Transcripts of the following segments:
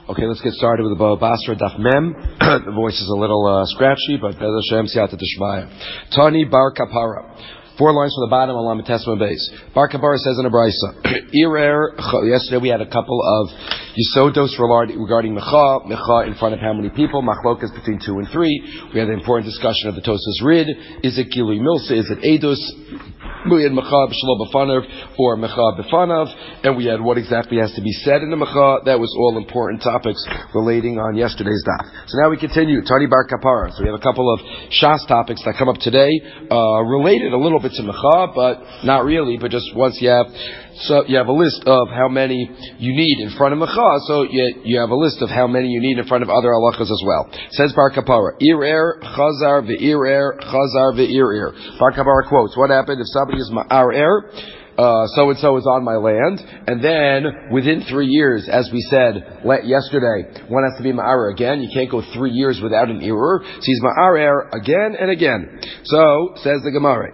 Okay, let's get started with the Baba Basra Daf Mem. The voice is a little scratchy, but Bez Hashem Siyata Tishmaya. Tani Bar Kapara. 4 lines from the bottom, Alam Tesma base. Bar Kapara says in a brisa. Yesterday we had a couple of Yisodos regarding Mecha in front of how many people. Machlokas between 2 and 3. We had an important discussion of the Tosas Rid. Is it Gilui Milsa? Is it Eidos? We had Mecha B'Shalom B'Fanav or Mecha B'Fanav, and we had what exactly has to be said in the Mecha. That was all important topics relating on yesterday's daf. So now we continue. Tani Bar Kapara. So we have a couple of Shas topics that come up today, related a little bit to Mecha, but not really, but just once you have a list of how many you need in front of Mecha, so you have a list of how many you need in front of other halachas as well. Says Bar Kapara, Ir Chazar ve'ir Chazar ve'ir. Bar Kapara quotes, what happened if somebody is ma'ar so-and-so is on my land, and then within 3 years, as we said yesterday, one has to be ma'ar again. You can't go 3 years without an error. So he's ma'ar again and again. So, says the Gemara,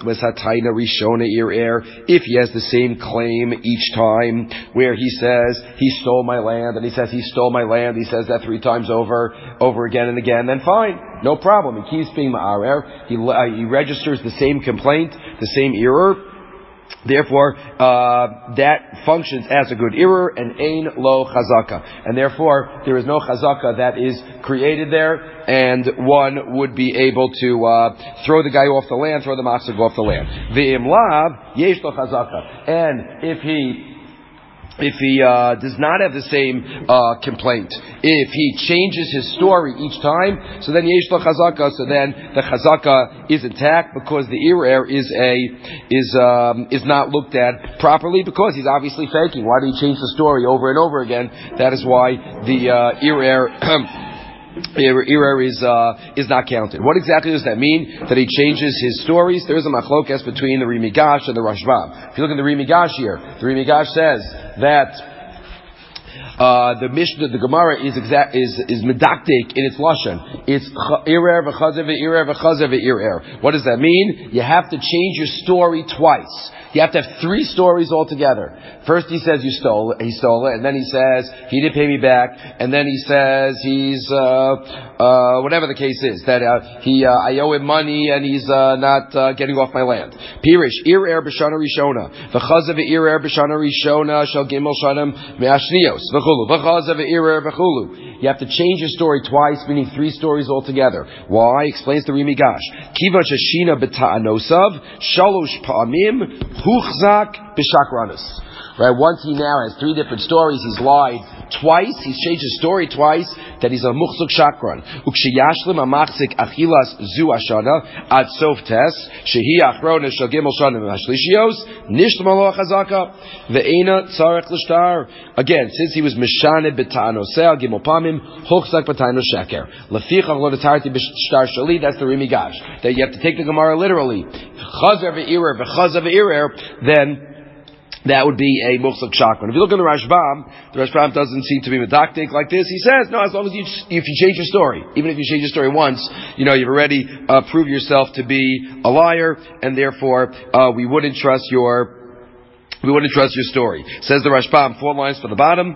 if he has the same claim each time, where he says, he stole my land, and he says, he stole my land, he says that 3 times over again and again, then fine. No problem. He keeps being ma'ar. He registers the same complaint, the same error. Therefore, that functions as a good error, and ein lo chazaka. And therefore, there is no chazaka that is created there, and one would be able to throw the guy off the land, throw the machzor off the land. Ve'im lav, yesh lo chazaka. And if he does not have the same complaint, if he changes his story each time, so then yesh lo chazaka. So then the chazaka is intact because the irer is not looked at properly because he's obviously faking. Why did he change the story over and over again? That is why the irer is not counted. What exactly does that mean? That he changes his stories? There is a machlokas between the Rimigash and the Rashbam. If you look at the Rimigash here, the Rimigash says that the Mishnah, the Gemara is medaktik in its lashon. It's irer v'chazer ve'irer v'chazer ve'irer. What does that mean? You have to change your story twice. You have to have 3 stories altogether. First he says he stole it, and then he says he didn't pay me back, and then he says he's whatever the case is, that I owe him money and he's not getting off my land. Pirish irer b'shana rishona v'chazer ve'irer b'shana rishona shel gimel shanim me'ashnios v'chulu v'chazer ve'irer v'chulu. You have to change your story twice, meaning 3 stories altogether. Why? Explains the Rimigash. Kiva shashina b'ta'anosav shalosh pa'amim huchzak b'shakranus. Right? Once he now has 3 different stories, he's lied twice, he's changed his story twice, that he's a muchzuk shakran. Ukshiyashlim amachzik achilas zu ashana ad sof tes shehi achrona shel gimel shanim hashlishios nishlam lo chazaka ve'ena tzarech l'shtar. Again, since he was mishane b'ta'anoseh gimel pamim huchzak b'ta'anos sheker lefichach lo netarti b'shtar shali. That's the Rimigash, that you have to take the Gemara literally. Chazer ve'irer v'chazer ve'irer, then that would be a muchzak shakran. If you look at the Rashbam doesn't seem to be medaktik like this. He says, no, as long as if you change your story, even if you change your story once, you've already proved yourself to be a liar, and therefore we wouldn't trust your story. Says the Rashbam, 4 lines from the bottom.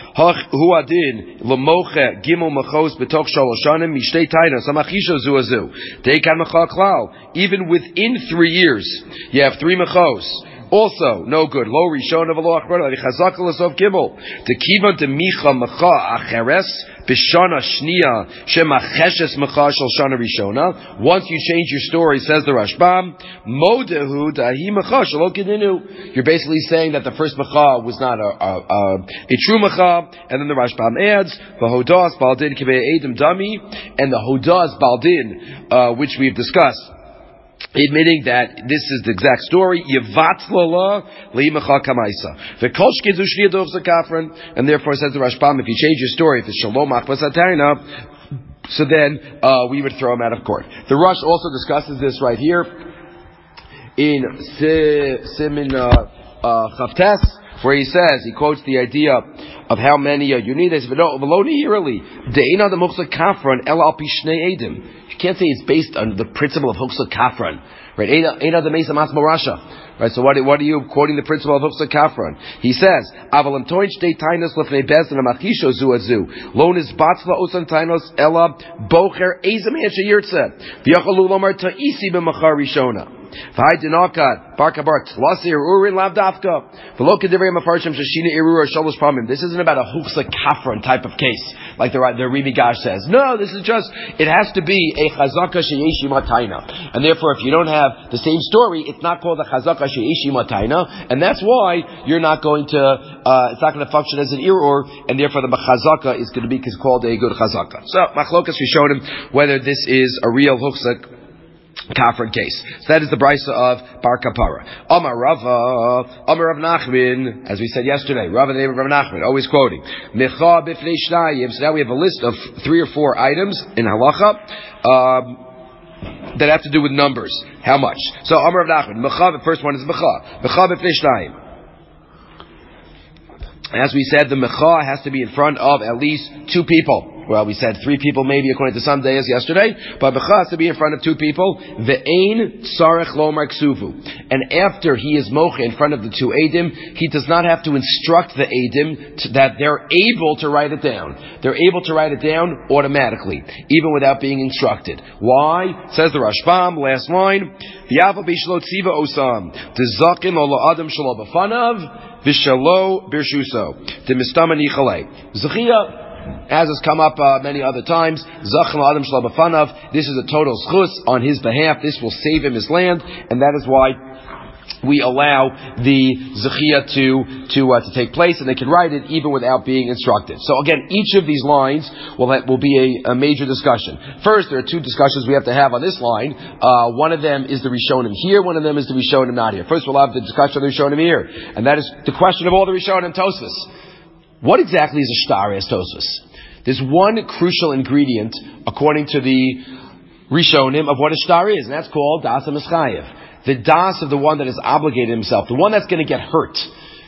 Even within 3 years, you have 3 mechos. Also, no good. Lo rishon of Allah achrona chazaka l'sov gimel. Tekiva demicha mecha acheres b'shana shnia shemacheshes mecha shel shana rishona. Once you change your story, says the Rashbam, modehu dahi mecha shelo kedinu. You're basically saying that the first mecha was not a true mecha, and then the Rashbam adds v'hodas baldin kibei edim dami, and the hodas baldin, which we've discussed, admitting that this is the exact story, and therefore says the Rashbam, if you change your story, if it's shalom achvas hatayna, so then we would throw him out of court. The Rush also discusses this right here in Simin Chavtes, where he says, he quotes the idea of how many you need. He says, you can't say it's based on the principle of Huxla Kafran, Right? Eina the Mesa Masmo Rasha. Right, so what are you quoting the principle of Huchsa Kafron? He says, Avalam Toin Shtei Tainos Lefnei Bezdin Amachisho Zu Azu. Lon is Batzla Osan Tainos Ella Bocher Ezaman Sheyirtze. V'yachalu Lomar Ta'isi B'machar Rishona. V'hai Dinakat Barkabar Tlasi Urin Lavdafka. V'lo Kedivrei Mafarshim Shashina Irur Shalosh Pamim. This isn't about a Huchsa Kafron type of case, like the Rimi Gash says. No, this is just, it has to be a Chazaka Sheyeshi Mataina. And therefore, if you don't have the same story, it's not called a Chazaka Sheyeshi Mataina, and that's why you're not going to, it's not going to function as an Irur, and therefore the Chazaka is going to be called a good Chazaka. So, Machlokas, we showed him whether this is a real Huchsa Kafran case. So that is the brisa of Bar Kapara. Amar Rava, Amar Rav Nachman, as we said yesterday, Rava the name of Rav Nachman, always quoting. Mecha b'fnei shnayim. So now we have a list of 3 or 4 items in halacha that have to do with numbers. How much? So Amar Rav Nachman, Mecha, the first one is Mecha. Mecha b'fnei shnayim. As we said, the Mecha has to be in front of at least 2 people. Well, we said 3 people maybe according to some days yesterday, but Mecha has to be in front of 2 people. Ve'ein tzarech lomar ksuvu. And after he is moche in front of the 2 Eidim, he does not have to instruct the Eidim that they're able to write it down. They're able to write it down automatically, even without being instructed. Why? Says the Rashbam, last line, V'yava b'shlo tziva osam, T'zakin lo la'adam shalo b'fanav, V'shalo birshuso, T'mistama nichalei. Zechia, as has come up many other times, Zachan Adam Shlabafanav, this is a total schus on his behalf. This will save him his land, and that is why we allow the Zechia to take place, and they can write it even without being instructed. So again, each of these lines will be a major discussion. First, there are 2 discussions we have to have on this line. One of them is the Rishonim here, one of them is the Rishonim not here. First, we'll have the discussion of the Rishonim here, and that is the question of all the Rishonim Tosfos. What exactly is a shtar, as Tosfos? There's one crucial ingredient, according to the Rishonim, of what a shtar is, and that's called das ha-mischayev. The das of the one that has obligated himself, the one that's going to get hurt.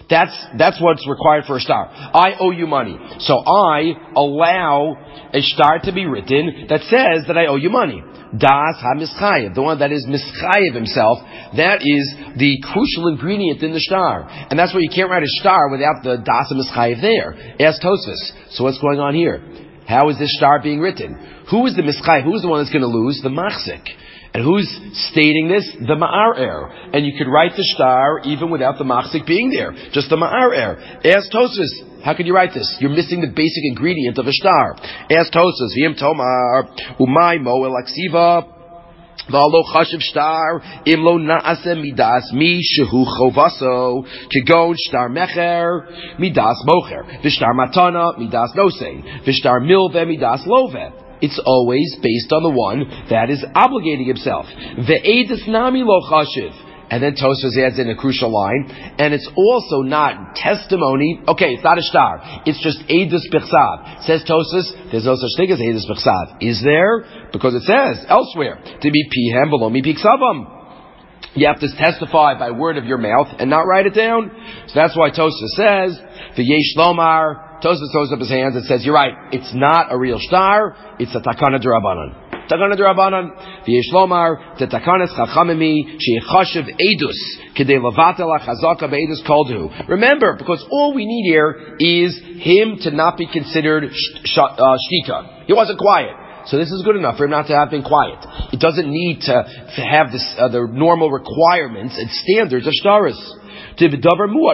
That's what's required for a shtar. I owe you money. So I allow a shtar to be written that says that I owe you money. Das ha-mischayev, the one that is mischayev himself, that is the crucial ingredient in the shtar. And that's why you can't write a shtar without the das ha-mischayev there. Ask Tosfos. So what's going on here? How is this shtar being written? Who is the mischayev? Who is the one that's going to lose? The machzik. And who's stating this? The ma'arer. And you could write the shtar even without the machzik being there. Just the ma'arer. Ask Tosfos. How can you write this? You're missing the basic ingredient of a shtar. Ask Tosfos. V'yim tomar umay mo el aksiva v'alo chashiv shtar im lo na'aseh midas mi shehu chovaso kegon shtar mecher midas mocher v'shtar matana midas nosein v'shtar milveh midas loveh. It's always based on the one that is obligating himself. Ve'edus nami lo chashiv. And then Tosfos adds in a crucial line, and it's also not testimony. Okay, it's not a shtar. It's just edus bichsav. Says Tosfos, there's no such thing as edus bichsav. Is there? Because it says elsewhere, to be pihem below mi piksavam. You have to testify by word of your mouth and not write it down. So that's why Tosfos says, v'yesh lomar. Tosfos throws up his hands and says, you're right, it's not a real shtar, it's a takana d'Rabbanan. Takana d'Rabbanan, v'yesh lomar, tetakanas chachamimi, she'echashiv edus, k'dei levatel ha'chazaka be'edus koldu. Remember, because all we need here is him to not be considered shtika. He wasn't quiet. So this is good enough for him not to have been quiet. It doesn't need to have this, the normal requirements and standards of shtaris. As we said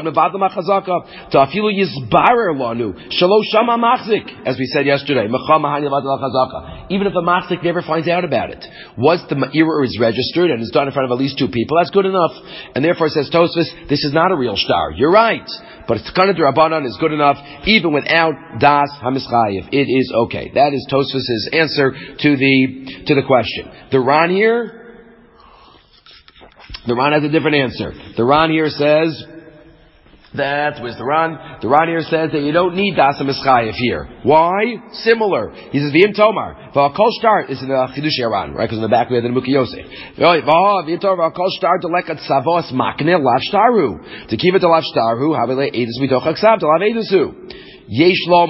yesterday, even if a machzik never finds out about it, once the ma'ira is registered and is done in front of at least 2 people, that's good enough. And therefore, says Tosfos, this is not a real shtar. You're right, but it's kind of d'Rabbanan is good enough, even without das ha-mischayev. It is okay. That is Tosfos' answer to the question. The Ran here. The Ran has a different answer. The Ran here says that, where's the Ran? The Ran here says that you don't need das ha-mischayev here. Why? Similar. He says, V'im tomar. V'akol shtar is in the Chidush Ran, right? Because in the back we had the Mukhi Yosef. V'im tomar v'akol shtar delekat savos makne lav shtaru. To keep it to lav shtaru, havele edus mitoch aksav to lav edusu. Yesh lomar.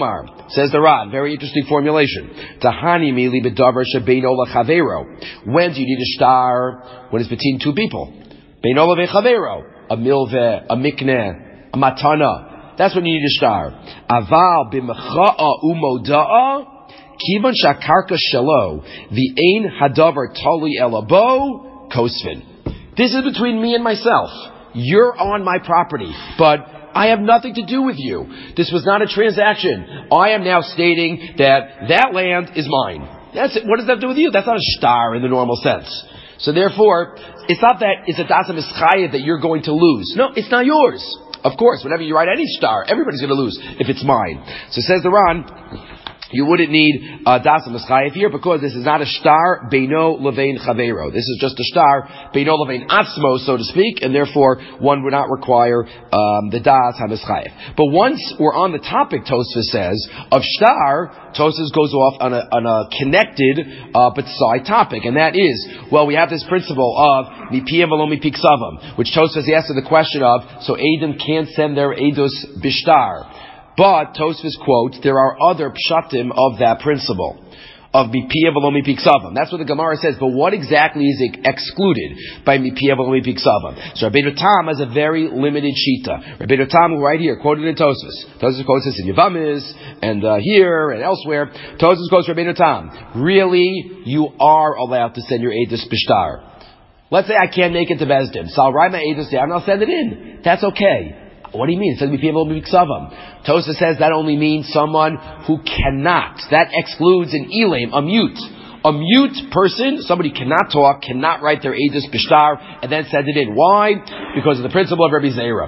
Says the Ran, very interesting formulation. Tahani mili b'davar shebeino lechavero. When do you need a shtar? When it's between two people. Beino lechavero. A milveh, a mikneh, a matana. That's when you need a shtar. Aval b'mecha'a umoda'a. Kivan shakarka shalo. The ein hadavar tali elabo. Kosvin. This is between me and myself. You're on my property, but I have nothing to do with you. This was not a transaction. I am now stating that land is mine. That's it. What does that do with you? That's not a shtar in the normal sense. So therefore, it's not that it's a dasam ischayev that you're going to lose. No, it's not yours. Of course, whenever you write any shtar, everybody's going to lose if it's mine. So says the Ran, you wouldn't need dasam ischayev here because this is not a shtar beino levein chavero. This is just a shtar beino levein atzmo, so to speak, and therefore one would not require the das ha-mischayev. But once we're on the topic, Tosfos says, of shtar, Tosfos goes off on a connected but side topic, and that is, well, we have this principle of mipiyam v'lo mipiksavam, which Tosfos asks the question of, so Edom can't send their edus bishtar. But Tosfos quotes, there are other pshatim of that principle of mipiyah v'lo mipiksavam. That's what the Gemara says. But what exactly is excluded by mipiyah v'lo mipiksavam? So Rabbeinu Tam has a very limited shita. Rabbeinu Tam, right here, quoted in Tosfos. Tosfos quotes this in Yavamis and here and elsewhere. Tosfos quotes Rabbeinu Tam. Really, you are allowed to send your edus bishtar. Let's say I can't make it to Bezdin, so I'll write my edus down and I'll send it in. That's okay. What do you mean? It says mipiyah v'lo mipiksavam. Tosfos says that only means someone who cannot. That excludes an elaim, a mute. A mute person, somebody cannot talk, cannot write their edus bishtar, and then send it in. Why? Because of the principle of Rabbi Zera.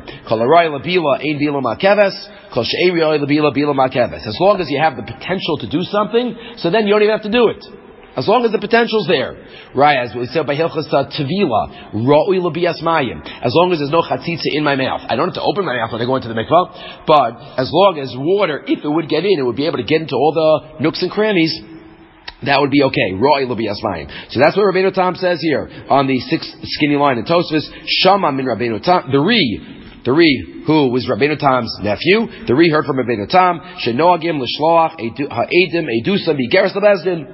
As long as you have the potential to do something, so then you don't even have to do it. As long as the potential's there. Right, as we said by Hilchas Tevila, Ra'ui L'Bias Mayim. As long as there's no chatzitza in my mouth. I don't have to open my mouth when I go into the mikvah, but as long as water, if it would get in, it would be able to get into all the nooks and crannies, that would be okay. Ra'ui L'Bias Mayim. So that's what Rabbeinu Tam says here, on the sixth skinny line in Tosfos, Shama min Rabbeinu Tam, the Ri, who was Rabbeinu Tam's nephew, the Ri heard from Rabbeinu Tam, Shenoagim L'Shloach Ha'edim Edusa Migeres L'Bezdin.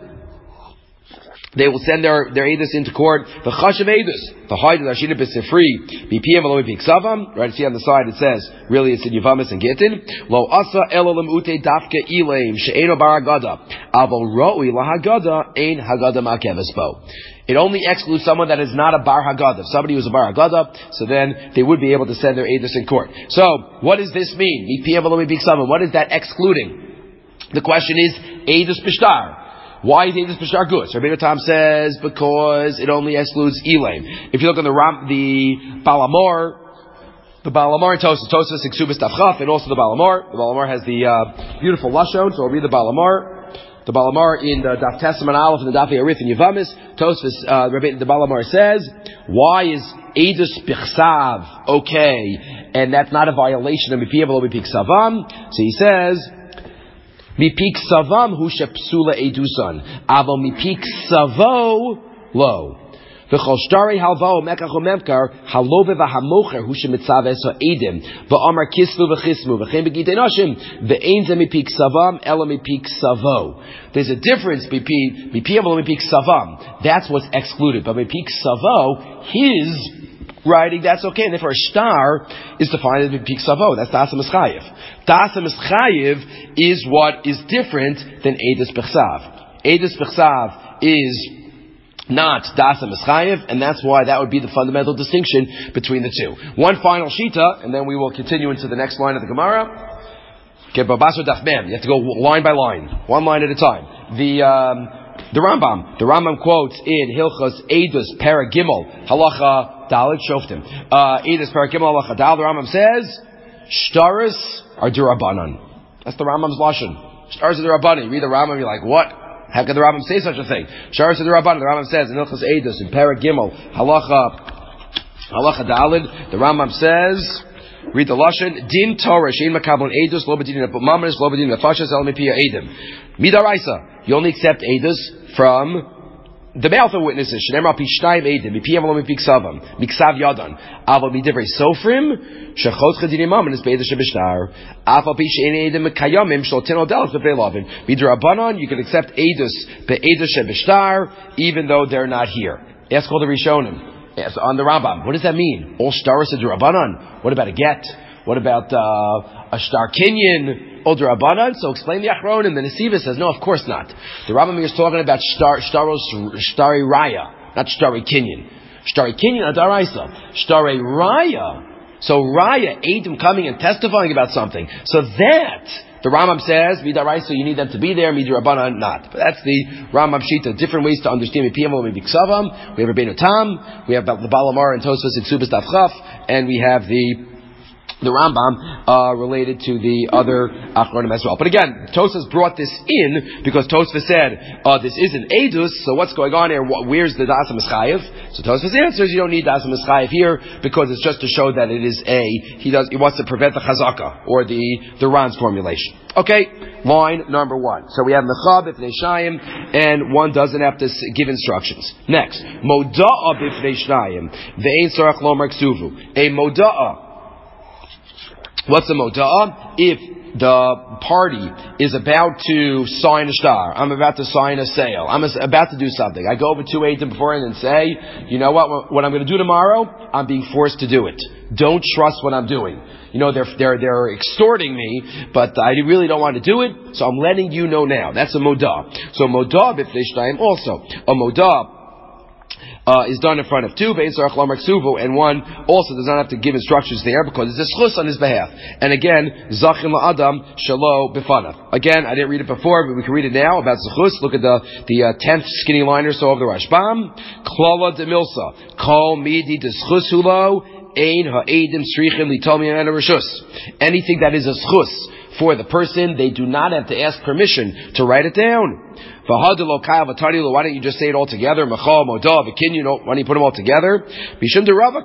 They will send their edus into court. The chashav edus, the hide of Ashina b'sifri, b'piyam v'lo b'iksavam. Right, see on the side it says, really it's in Yavamis and Gittin. Lo asa elolam ute dafke ilaim she'eno bar hagada, aval ro'ui lahagada ein hagada ma'keves bo. It only excludes someone that is not a bar hagada. If somebody who's a bar hagada, so then they would be able to send their edus in court. So what does this mean? B'piyam v'lo b'iksavam. What is that excluding? The question is edus b'shtar. Why is edus b'shtar good? So Rabbeinu Tam says because it only excludes elaim. If you look on the Balamor in Tosfos Iksubis Tafchaf, and also the Balamor has the beautiful lashon. So I'll read the Balamor. The Balamor in the Daf Testament Aleph and the Daf Yarith in Yavamis. Tosfos, the Balamor says, why is edus b'chsav okay, and that's not a violation of mipiyah v'lo mipiksavam? So he says, Mipik savam hu shepsula edusan, aval mipik savo lo. V'chol shtari halvao mekach u'memkar halove v'hamocher hu shemitzaves ha'edim v'amar kislu v'chismu v'chem begidei noshim v'ein ze mipik savam ela mipik savo. There's a difference between mipiyam v'lo mipik savam. That's what's excluded. But mipik savo, his writing, that's okay. And therefore a shtar is defined as mipik savo. That's dasam ischayev. Dasam ischayev is what is different than edus b'chsav. Edus b'chsav is not dasam ischayev, and that's why that would be the fundamental distinction between the two. One final shita, and then we will continue into the next line of the Gemara. You have to go line by line, one line at a time. The Rambam quotes in Hilchos Edus Perek Gimel Halacha Dalet Shoftim. Edus Perek Gimel Halacha Dalet. The Rambam says shtaris are durabanan. That's the Rambam's lashon. Shtaris are durabanan. You read the Rambam, you're like, what? How can the Rambam say such a thing? Shtaris are durabanan. The Rambam says in Hilchos Edus in Perek Gimel Halacha Dalet. The Rambam says, read the lashon. Din Torah shein makabel edus lo bedin mamonis lo bedin nefashas el mipiyah edim. Midaraisa. You only accept edus from the mouth of witnesses, Shneimar Pishtayim Eidim, Mipiyav Lo Mipiksavam, Miksav Yadan, Aval Midivrei Sofrim, Shechot Chadinim Mamen is Beida Shebishtar, Aval Pishtayim Eidim Mekayamim Shlotin Odelas Bevelavin, Midrabanan, you can accept Eidus Beida Shebishtar, even though they're not here. Ask all the Rishonim. Yes, on the Rambam. What does that mean? All Shtaros Drabanan. What about a get? What about a Shtar Kinyan? All Drabanan? So explain the Achronim. The Nesiva says, no, of course not. The Rambam is talking about Shtari Raya, not Shtari Kinyan. Shtari Kinyan, Adaraisa. Shtari Raya. So Raya, Eidim coming and testifying about something. So that, the Rambam says, Midaraisa, you need them to be there, Midrabanan, not. But that's the Rambam Shita. Different ways to understand Mipiyam or Mibiksavam. We have Rabbeinu Tam, we have the Balamar and Tosfos and Subas Tafchaf, and we have the Rambam related to the other Achronim as well. But again, Tosfos brought this in because Tosfos said, this isn't Eidus, so what's going on here? Where's the Das HaMeschayev? So Tosfos answers, you don't need Das HaMeschayev here because it's just to show that it is he wants to prevent the Chazaka or the Ran's formulation. Okay, line number 1. So we have Mecha B'fnei Shnayim, and one doesn't have to give instructions. Next, Moda'a B'fnei Shnayim, Ve'ein Sarach Lo Marksuvu. A Moda'a. What's a moda'ah? If the party is about to sign a shtar, I'm about to sign a sale, I'm about to do something, I go over to Eidim beforehand and say, you know what I'm going to do tomorrow, I'm being forced to do it. Don't trust what I'm doing. You know, they're extorting me, but I really don't want to do it, so I'm letting you know now. That's a moda'ah. So moda'ah b'fnei shnayim also. A moda'ah is done in front of two, and one also does not have to give instructions there because it's a schus on his behalf. And again, Zachin la'adam shelo b'fanav. Again, I didn't read it before, but we can read it now about zechus. Look at the 10th skinny line or so of the Rashbam. Klala de milsa, kol midi deschus hulo, ein ha'edim strichim litomi and rishus. Anything that is a schus for the person, they do not have to ask permission to write it down. Why don't you just say it all together? Why don't you put them all together? These are all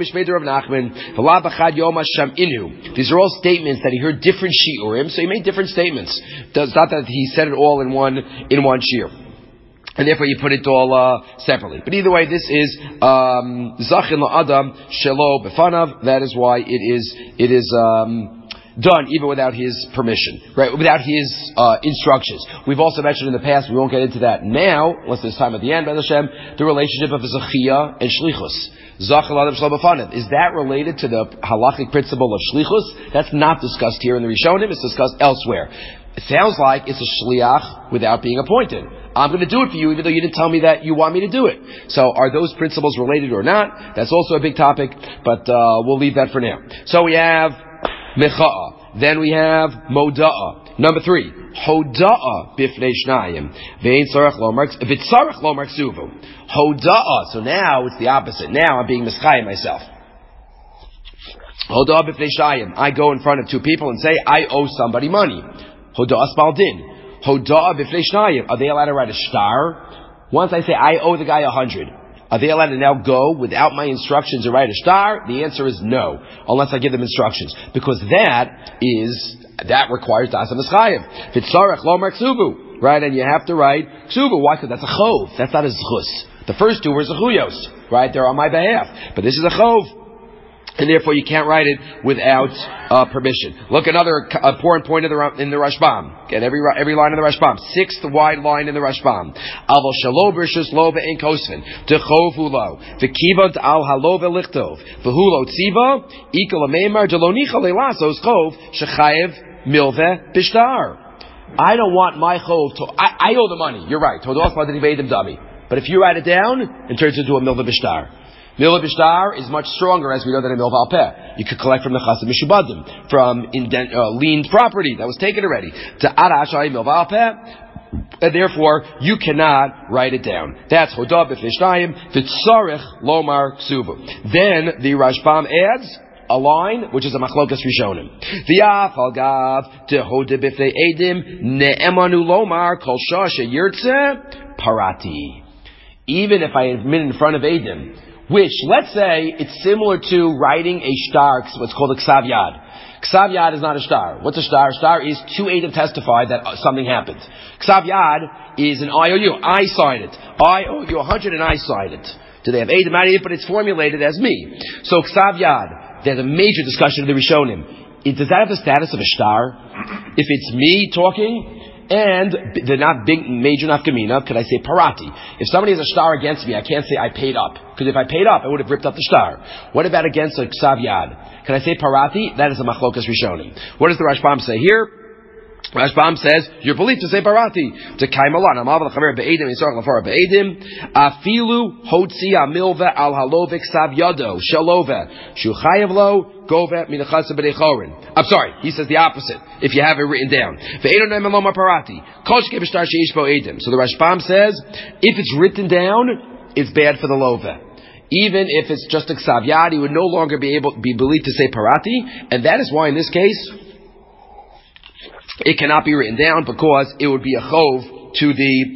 statements that he heard different shiurim, so he made different statements. It's not that he said it all in one shiur. And therefore you put it all separately. But either way, this is Zachin la'adam shelo b'fanav. That is why it is done even without his permission, right? Without his instructions. We've also mentioned in the past, we won't get into that now, unless there's time at the end, B'ez Hashem, the relationship of Zechiyah and Shlichus. Zachal Adam Shlo B'fanav. Is that related to the halachic principle of Shlichus? That's not discussed here in the Rishonim, it's discussed elsewhere. It sounds like it's a shliach without being appointed. I'm going to do it for you even though you didn't tell me that you want me to do it. So are those principles related or not? That's also a big topic, but we'll leave that for now. So we have Mecha'a. Then we have Moda'a. Number 3, Hoda'a bifnei shnayim. Ve'ein tzarech lo marksuvu. Hoda'a. So now it's the opposite. Now I'm being mischayim myself. Hoda'a bifnei shnayim. I go in front of two people and say, I owe somebody money. Hoda'a spaldin. Hoda'a bifnei shnayim. Are they allowed to write a shtar? Once I say, I owe the guy 100. Are they allowed to now go without my instructions and write a shtar? The answer is no, unless I give them instructions. Because that requires Das HaMeschayev. V'tzarech lo marksuvu. Right? And you have to write ksuvu. Why? Because that's a chov. That's not a zchus. The first two were zechuyos. Right? They're on my behalf. But this is a chov. And therefore you can't write it without permission. Look, another important point in the Rashbam. Get every line in the Rashbam. 6th wide line in the Rashbam. Aval shalo b'rishus lo ve'en kosvin. T'chov hulo. V'kivant al halo ve'lichtov. V'hulo tziva. Ikal ameimar delo nicha le'lasos chov. Shechayev milveh bishtar. I don't want my chov to... I owe the money. You're right. Todos madri v'edim dami. But if you write it down, it turns into a milveh bishtar. Milveh bishtar is much stronger, as we know, than a milveh al peh. You could collect from the chassid mishubadim, from liened property that was taken already. To arashai milveh al peh, and therefore you cannot write it down. That's hodah b'fnei shnayim v'tzarech lomar ksuvu. Then the Rashbam adds a line which is a machlokas rishonim. V'yaf al gav tehodah b'fnei edim ne'emanu lomar kol shah sheyirtzeh parati. Even if I admit in front of edim, which, let's say, it's similar to writing a shtar, what's called a ksav yad. Ksav Yad is not a shtar. What's a shtar? A shtar is two Eidim testify that something happened. Ksav Yad is an IOU. I signed it. I owe you 100 and I signed it. Do they have Eidim out of it? But it's formulated as me. So Ksav Yad, there's a major discussion of the Rishonim. Does that have the status of a shtar? If it's me talking, and they're not big, major nafkamina, could I say parati? If somebody has a shtar against me, I can't say I paid up. Because if I paid up, I would have ripped up the shtar. What about against a ksav yad? Can I say parati? That is a machlokas rishonim. What does the Rashbam say here? Rashbam says, you're believed to say parati. To kaimalan, amav l'chaver be'edim, yisarach l'far be'edim, afilu hotzi amilva al halovik sav yado, shalova, shuchayev lo, gove minachasa b'dechorin. I'm sorry, he says the opposite, if you have it written down. Ve'edo ne'meloma parati, koshke b'shtar she'ish bo edim. So the Rashbam says, if it's written down, it's bad for the lova. Even if it's just a ksav yad, he would no longer be believed to say parati, and that is why in this case, it cannot be written down because it would be a chov to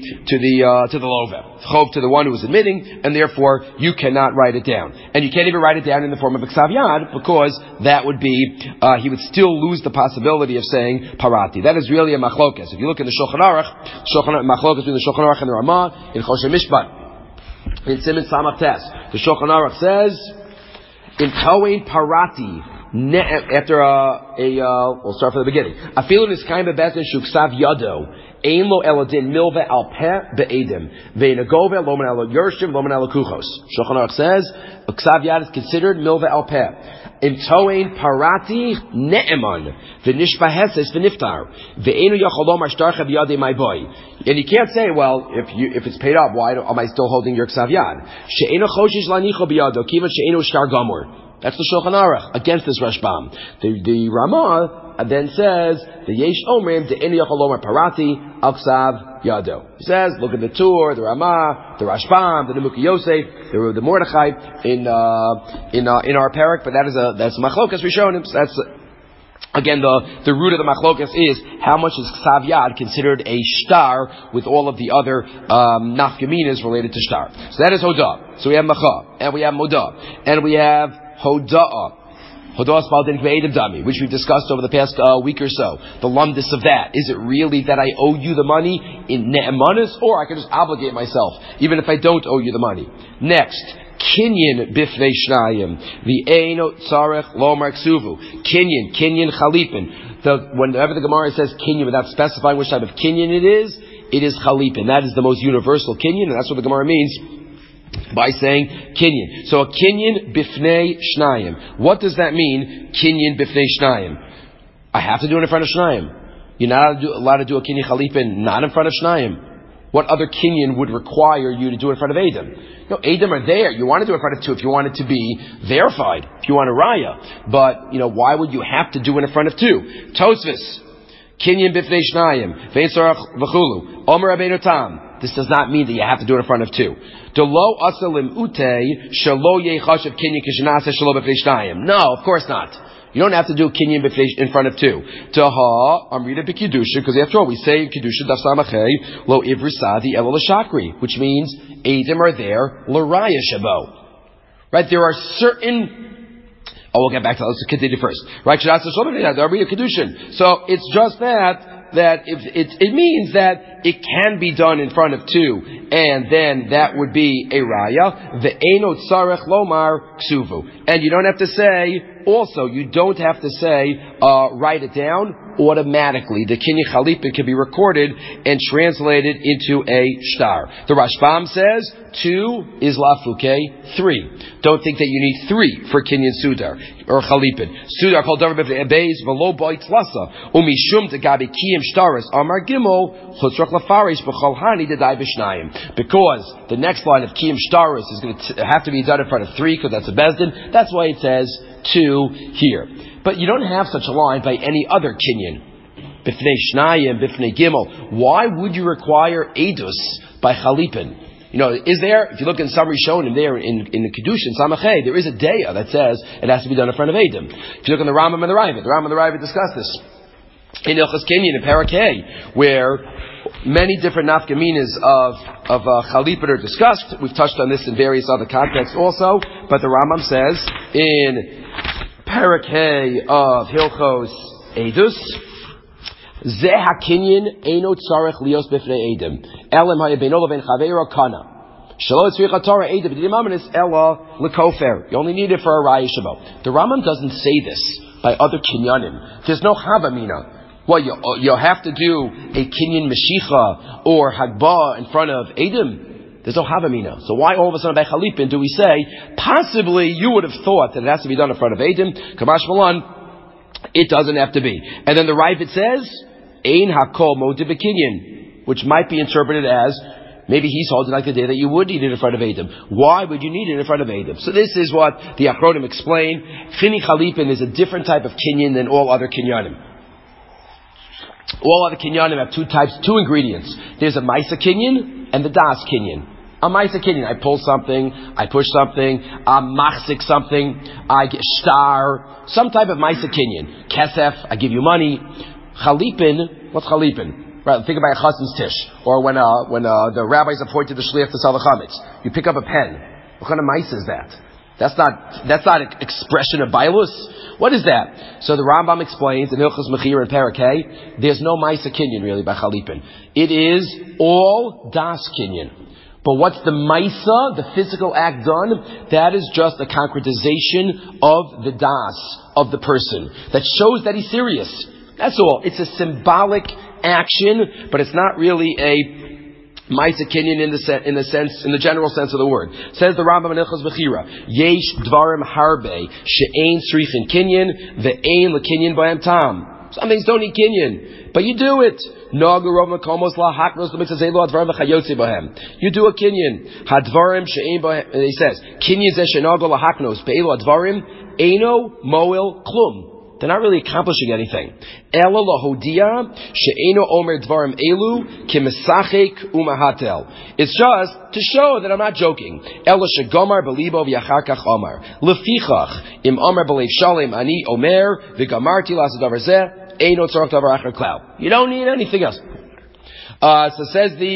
the lova, chov to the one who is admitting, and therefore you cannot write it down, and you can't even write it down in the form of a ksav yad because that would be he would still lose the possibility of saying parati. That is really a machlokas. If you look in the Shulchan Aruch, machlokas between the Shulchan Aruch and the Ramah in Choshen Mishpat in Siman Samach Tes, the Shulchan Aruch says in Toein parati. After we'll start from the beginning. Afilu niskayim bebezdin shuksav yado ein lo elodin milva al peh be'edim ve'inagove lo menalo yershim lo menalo kuchos. Shulchan Aruch says ksav yad is considered milva al peh. In toein parati ne'eman v'nishba heses v'niftar ve'enu yacholom ashtarcha b'yadei my boy. And you can't say, well, if it's paid up, why am I still holding your ksav yad? She'enu choshish lanicho b'yado kiva she'enu shtar gamor. That's the Shulchan Aruch against this Rashbam. The Ramah then says the Yesh Omrim the Eni Yachol Omer Parati Al Ksav Yado. He says, look at the Tur, the Ramah, the Rashbam, the Nemuki Yosef, the Mordechai in our parak. But that's Machlokas Rishonim. That's again the root of the Machlokas is how much is Ksav Yad considered a shtar with all of the other nafkaminas related to shtar. So that is Hodah. So we have Macha and we have Modah and we have Hoda'ah. Hoda'ah spelled in Kve'edim Dami, which we've discussed over the past week or so. The lumdis of that. Is it really that I owe you the money in ne'emanis, or I can just obligate myself, even if I don't owe you the money? Next, Kinyan bifnei shnayim. The eino tzarech lomar ksuvu. Kinyan chalipin. Whenever the Gemara says kinyan without specifying which type of kinyan it is chalipin. That is the most universal kinyan, and that's what the Gemara means by saying kinyan. So a kinyan bifnei shnayim. What does that mean? Kinyan bifnei shnayim. I have to do it in front of shnayim. You're not allowed to do a kinyan chalipin not in front of shnayim. What other kinyan would require you to do it in front of Edom? Edom are there. You want to do it in front of two if you want it to be verified, if you want a raya. But, why would you have to do it in front of two? Tosfos. Kinyan bifnei shnayim. Ve'etzarach v'chulu. Omer Rabbeinu Tam. This does not mean that you have to do it in front of two. Delo asalim ute shalo yechashav kinyan kishanasa shalo b'fnei shnayim. No, of course not. You don't have to do kinyan in front of two. Taha amrita b'kiddusha, because after all we say in kiddusha daf samachay lo ivrisadi elo l'shakri, which means edim are there l'raya shabo. Right? There are certain. We'll get back to that. Let's continue first. Right? So it's just that it means that it can be done in front of two, and then that would be a raya. The eno tzarech lomar ksuvu, and you don't have to say. Also, you don't have to say write it down automatically. The kinyan chalipin can be recorded and translated into a shtar. The Rashbam says 2 is lafuke 3. Don't think that you need 3 for kinyan sudar or chalipin. Sudar called davar beis v'lo boitz lasa umishum tegabi kiyim shtaris amar gimel chutzrach lafarish b'chol hani dedai b'shnayim. Because the next line of kiyim shtaris is going to have to be done in front of 3 because that's a bezdin. That's why it says 2 here. But you don't have such a line by any other kinyan. Bifnei shnayim, bifnei gimel. Why would you require edus by chalipin? Is there, if you look in summary shown in there in the Kedushin, Samachay, there is a deya that says it has to be done in front of Edom. If you look in the Rambam and the Rambam discuss this. In Ilchas Kinyan, in Parakeh, where many different nafkaminas of chalipin are discussed. We've touched on this in various other contexts also, but the Rambam says in Parak Hey of Hilchos Edus. Zeh hakinyin eino tzarech lios b'fnei edim. Elam ha'yabeinol ben chaveiro kana. Shelo tzricha Torah edim b'dimamis ela lekofer. You only need it for a raya shabo. The Rambam doesn't say this by other kinyanim. There's no havamina. Well, you have to do a kinyan meshicha or hagbah in front of edim. There's no havamina. So why all of a sudden by Chalipin do we say, possibly you would have thought that it has to be done in front of Eidim? Kamash Malan, it doesn't have to be. And then the Ravid says, Ein hakol motiv kinyan, which might be interpreted as, maybe he's holding like the day that you would need it in front of Eidim. Why would you need it in front of Eidim? So this is what the Achronim explain. Chini Chalipin is a different type of kinyan than all other kinyanim. All other kinyanim have two ingredients. There's a Maisa kinyan and the Das kinyan. A Maisa kinyan, I pull something, I push something, I machzik something, I get star, some type of Maisa kinyan. Kesef, I give you money. Chalipin, what's Chalipin? Right, think about a chassan's tish, or when the rabbis appointed the shliach to sell the chametz. You pick up a pen. What kind of Maisa is that? That's not an expression of bailus. What is that? So the Rambam explains in Hilchos Mechira and Parak Hey, there's no Maisa kinyan really by Chalipin. It is all Das kinyan. But what's the Maisa, the physical act done? That is just a concretization of the Das, of the person. That shows that he's serious. That's all. It's a symbolic action, but it's not really a Maisa kinyan in the general sense of the word. Says the Rambam in Hilchos Bechira, Yesh dvarim harbe, she'ein srichin kinyan, ve'ein lekinyan b'hem tam. Some things don't need kinyan. But you do it. You do a kinyan. Hadvarim she'ein b'hem. And he says, kinyan zeh she'nago lahaknos be'elu hadvarim eino moel klum. They're not really accomplishing anything. Ela lahodia she'eino omer dvarim elu kimesachek umahatel. It's just to show that I'm not joking. Ela shegomar belibo v'yacharkach omar lefichach im omer belev shalem ani omer v'gamarti l'asadavar zeh. You don't need anything else. So says the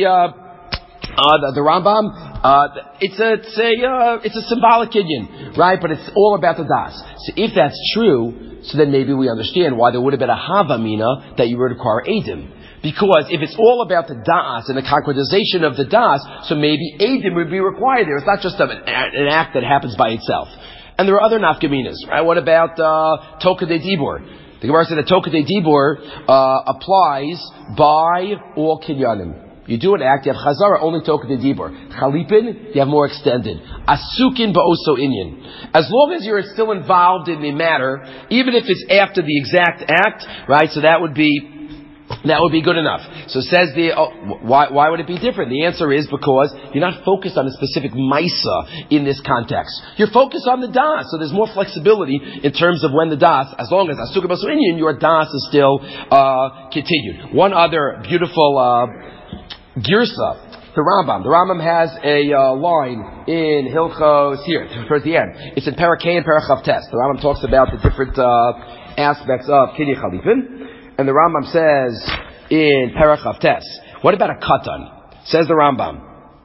Rambam. It's a symbolic kinyan, right? But it's all about the das. So if that's true, so then maybe we understand why there would have been a havamina that you would require edim. Because if it's all about the das and the concretization of the das, so maybe edim would be required there. It's not just an act that happens by itself. And there are other nafkaminas, right? What about Toka de Dibur? The Gemara said that Toka de Dibur applies by all kinyanim. You do an act, you have chazara, only Toka de Dibur. Chalipin, you have more extended. Asukin ba'oso inyan. As long as you're still involved in the matter, even if it's after the exact act, right? So that would be good enough. So says why would it be different? The answer is because you're not focused on a specific Maisa in this context. You're focused on the Das, so there's more flexibility in terms of when the Das, as long as Asukah Basu Inyan, your Das is still continued. One other beautiful girsa, the Rambam has a line in Hilchos here, towards the end. It's in Parak Hey and Parak Chavtes. The Rambam talks about the different aspects of Kinyan Chalipin. And the Rambam says in Perach Chavtes, what about a katan? Says the Rambam,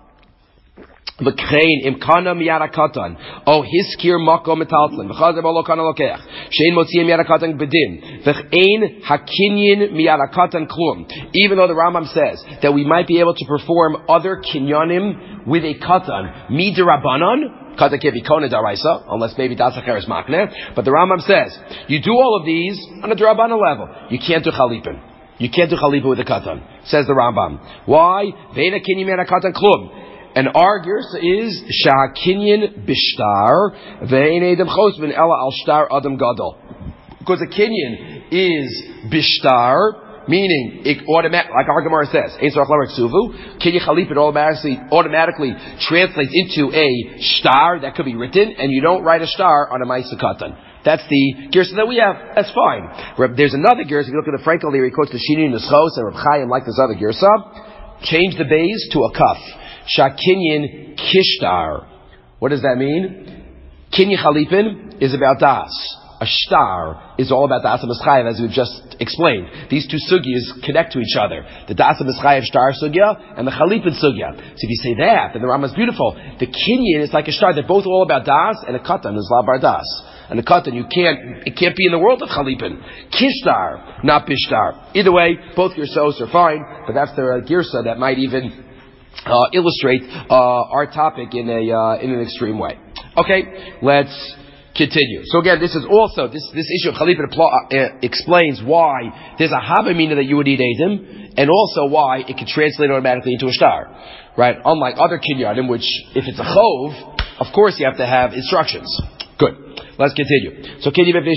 L'krein imkana miyara katan, o hiskir makom metaltlin, v'chazer b'lo kana lokech, shein motziyim miyara katan bedin, v'chein hakinyin miyara katan klum. Even though the Rambam says that we might be able to perform other kinyanim with a katan, midirabanan, Kata can't be kona daraisa, unless maybe that's a cheres makne. But the Rambam says, you do all of these on a drabana level. You can't do chalipin. You can't do chalipin with a katan. Says the Rambam. Why? Veina kinyan mena katan klum. And our girsa is shakinyan bishtar vein edem chosbin ela al shtar adam gadol. Because a kinyan is bishtar, meaning, it like our Gemara says, Kinyan Chalipin automatically translates into a star that could be written, and you don't write a star on a Maisa Katan. That's the Gersa that we have. That's fine. There's another Gersa, if you look at the Frankel there, he quotes the Shini Neschos and Reb Chaim like this other Gersa. Change the bays to a kaf. Shakinyan Kishtar. What does that mean? Kinyan Chalipin is about Das. A star is all about the Asa Mischayev, as we've just explained. These two sugyas connect to each other. The Asa Mischayev star sugya and the Chalipin sugya. So if you say that, then the Rambam is beautiful. The Kinyan is like a star. They're both all about Das, and a Katan is La Bar Das. and a katan, it can't be in the world of chalipin. Kishtar, not bishtar. Either way, both gersos are fine, but that's the girsa that might even illustrate our topic in an extreme way. Okay, let's continue. So again, this is also this issue of chalipin explains why there's a habamina that you would eat edim, and also why it can translate automatically into a star, right? Unlike other kinyanim, which if it's a chov, of course you have to have instructions. Good. Let's continue. So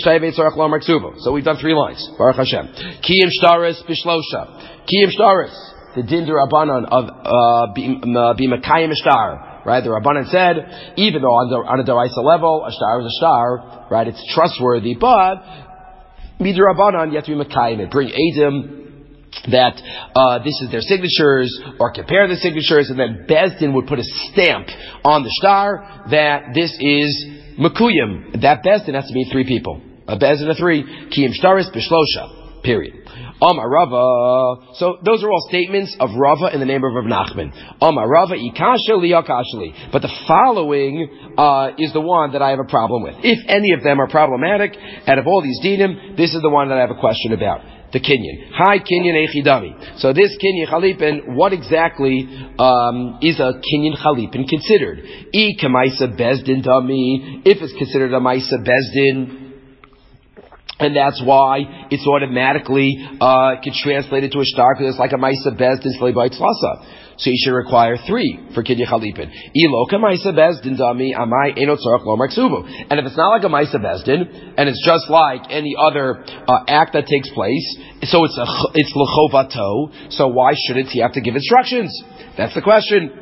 So we've done 3 lines. Baruch Hashem. Kiyim shtaris bishlosha. Kiyim shtaris. The din derabanan of b'makayim shtar. Right, the Rabbanan said, even though on a deraisa level, a star is a star, right, it's trustworthy, but midrabanan, you have to be makayim it. Bring edim that this is their signatures, or compare the signatures, and then Bezdin would put a stamp on the star that this is makuyim. That Bezdin has to be 3 people. A Bezdin of 3, kiyim shtaris b'shlosha. Period. Amar Rava. So those are all statements of Rava in the name of Rav Nachman. Amar Rava ikasha liyakashli. But the following is the one that I have a problem with. If any of them are problematic, out of all these dinim, this is the one that I have a question about. The kinyan. Hi kinyan echidami. So this kinyan chalipin, what exactly is a kinyan chalipin considered? I kamaisa bezdin dami. If it's considered a maisa bezdin, and that's why it's automatically can translate it to a star, because it's like a maisa bezdin slay by tzlasa. So you should require 3 for kinyan chalipin. Iloka maisa bezdin dami amai enot tzarach lo maksuvu. And if it's not like a maisa bezdin, and it's just like any other act that takes place, so it's lechovato. So why shouldn't he have to give instructions? That's the question.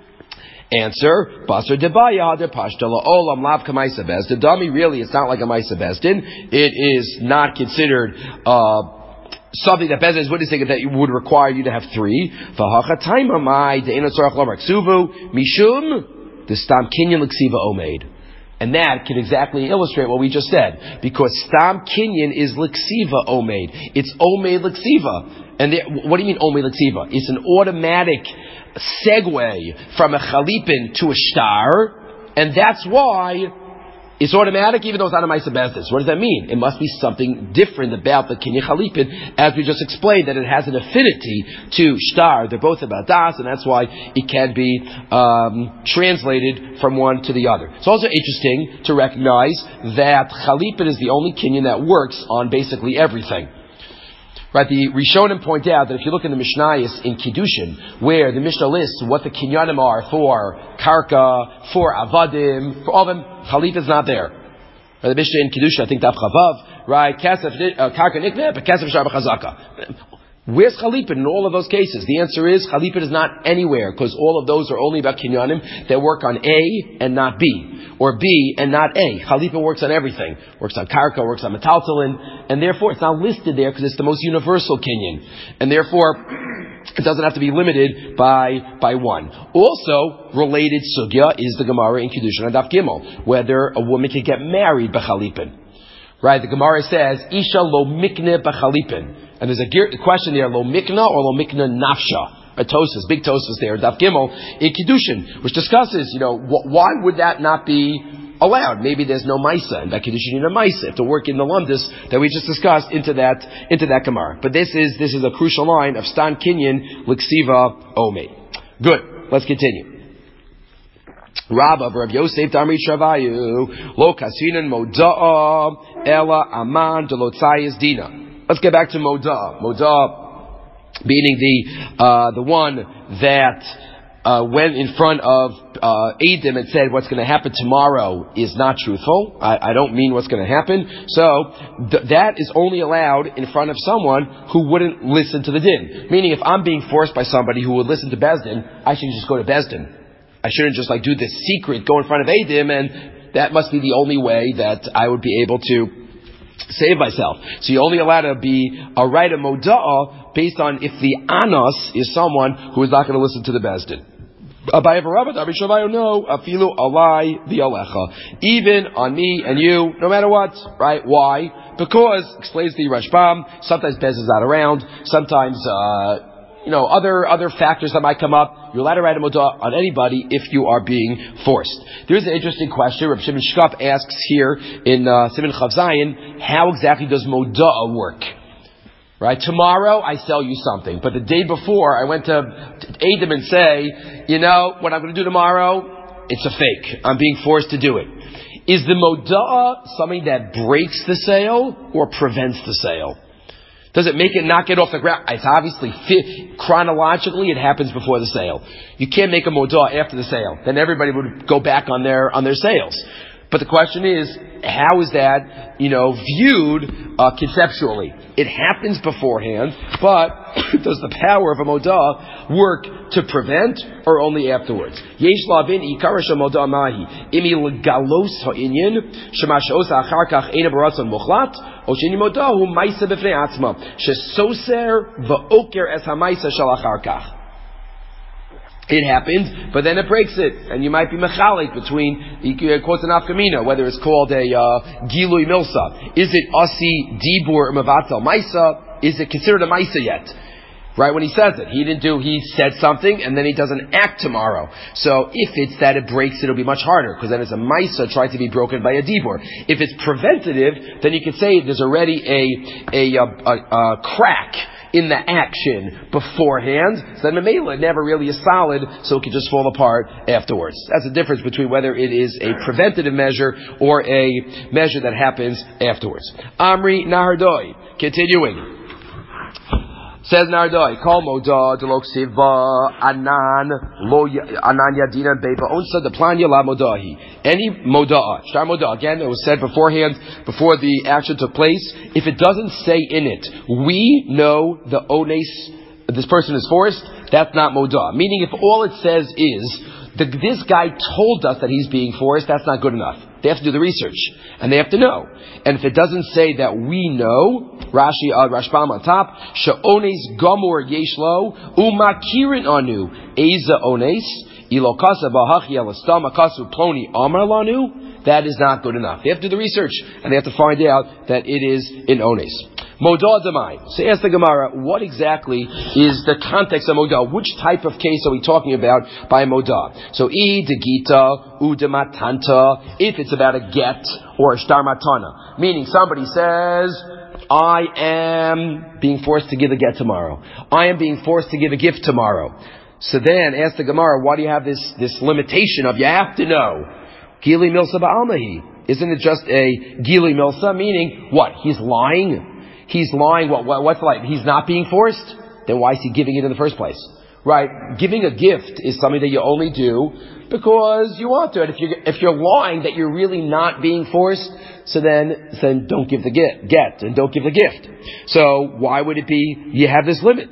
Answer: Basar debaya de pashtala olam lav kamaisa bezdin. Dami, really, it's not like a maisa bezdin. It is not considered something that Bezdin is witnessing that would require you to have 3. V'hacha taima mai de eno tzarach lo maksuvu mishum the stam kinyan l'ksiva omeid. And that can exactly illustrate what we just said, because stam kinyan is l'ksiva omeid. It's omeid l'ksiva. And what do you mean omeid l'ksiva? It's an automatic segue from a chalipin to a star, and that's why it's automatic, even though it's not a maisa bezdin. What does that mean? It must be something different about the kinyan chalipin, as we just explained, that it has an affinity to star. They're both about das, and that's why it can be translated from one to the other. It's also interesting to recognize that chalipin is the only kinyan that works on basically everything. Right, the Rishonim point out that if you look in the Mishnayos in Kiddushin, where the Mishnah lists what the kinyanim are for karka, for avadim, for all of them, chalip is not there. Right, the Mishnah in Kiddushin, I think Daf Chavav, right, karka nikne, but kesef shar b'chazaka. Where's chalipin in all of those cases? The answer is chalipin is not anywhere, because all of those are only about kinyanim that work on A and not B, or B and not A. Chalipin works on everything. Works on karka, works on metaltalin, and therefore it's not listed there because it's the most universal kinyan. And therefore, it doesn't have to be limited by one. Also, related sugya is the Gemara in Kiddushin and Daf Gimel, whether a woman can get married b'chalipin. Right, the Gemara says, Isha lo mikne b'chalipin. And there's a question there, lo mikna or lo mikna nafsha. A Tosas, big Tosas there, Daf Gimel, in Kiddushin, which discusses, why would that not be allowed? Maybe there's no Maisa, and that Kiddushin in a Maisa, to work in the Lumdus that we just discussed into that Gemara. But this is a crucial line of Stan Kinyan, Liksiva, Omei. Good, let's continue. Rabba of Rav Yosef Damri Shavayu, Lo Kasinan Moda'a, Ela Aman Delotzayas Dina. Let's get back to Moda'a. Moda'a meaning the one that went in front of Eidim and said what's going to happen tomorrow is not truthful. I don't mean what's going to happen. So that is only allowed in front of someone who wouldn't listen to the din. Meaning if I'm being forced by somebody who would listen to Bezdin, I should just go to Bezdin. I shouldn't just do this secret, go in front of Eidim, and that must be the only way that I would be able to save myself. So you're only allowed to be a right of Moda'ah based on if the Anos is someone who is not going to listen to the Bezdin. No, afilu alai v'alecha. Even on me and you, no matter what, right? Why? Because, explains the Rashbam, sometimes Bez is not around, sometimes other factors that might come up. You're allowed to write a modah on anybody if you are being forced. There's an interesting question. Reb Shimon Shkop asks here in Siman Chav Zayin, how exactly does modah work? Right? Tomorrow I sell you something, but the day before I went to Adam and say, what I'm going to do tomorrow, it's a fake. I'm being forced to do it. Is the modah something that breaks the sale or prevents the sale? Does it make it not get off the ground? It's obviously chronologically it happens before the sale. You can't make a modah after the sale. Then everybody would go back on their sales. But the question is, how is that, viewed conceptually? It happens beforehand, but does the power of a modah work to prevent or only afterwards? Yesh lavin ikar shemodah mahi imi legalos ha'inyan shemashos achar kach eina baratzon muchlat o sheni modah hu ma'isa b'fnei atzma shesoser va'oker es ha'ma'isa shel achar kach. It happened, but then it breaks it, and you might be mechalik between, he quotes an afkamina, whether it's called a gilui milsa. Is it asi dibur mavatal maisa? Is it considered a maisa yet? Right, when he says it, he said something, and then he doesn't act tomorrow. So if it's that it breaks, it'll be much harder, because then it's a maisa trying to be broken by a dibur. If it's preventative, then you could say there's already a crack in the action beforehand, so then Mamela never really is solid, so it can just fall apart afterwards. That's the difference between whether it is a preventative measure or a measure that happens afterwards. Amri Nahardoi, continuing. Says Nardoi, Kol Modah Delok Siva Anan Yadina Beba Onsa the Planya La Modahi. Any Modah, Shtar Modah, again, it was said beforehand, before the action took place. If it doesn't say in it, we know the Ones, this person is forced, that's not Modah. Meaning if all it says is, this guy told us that he's being forced, that's not good enough. They have to do the research, and they have to know. And if it doesn't say that we know, Rashi Rashbam on top, Sha'ones Gomor Yeshlo Umakirin Anu Eza Ones Ilokasa Bahachi Elastama Kasu Ploni Amar Lanu. That is not good enough. They have to do the research, and they have to find out that it is in Ones. Modah Demai. So ask the Gemara, what exactly is the context of Modah? Which type of case are we talking about by Modah? So I de Gita, U de Matanta, if it's about a get or a Shtar Matana. Meaning somebody says, I am being forced to give a get tomorrow. I am being forced to give a gift tomorrow. So then ask the Gemara, why do you have this limitation of you have to know? Gili Milsa Ba'almahi. Isn't it just a Gili Milsa? Meaning, what? He's lying? He's lying. What's like? He's not being forced? Then why is he giving it in the first place? Right? Giving a gift is something that you only do because you want to. And if you're lying that you're really not being forced, so then don't give the get and don't give the gift. So why would it be you have this limit?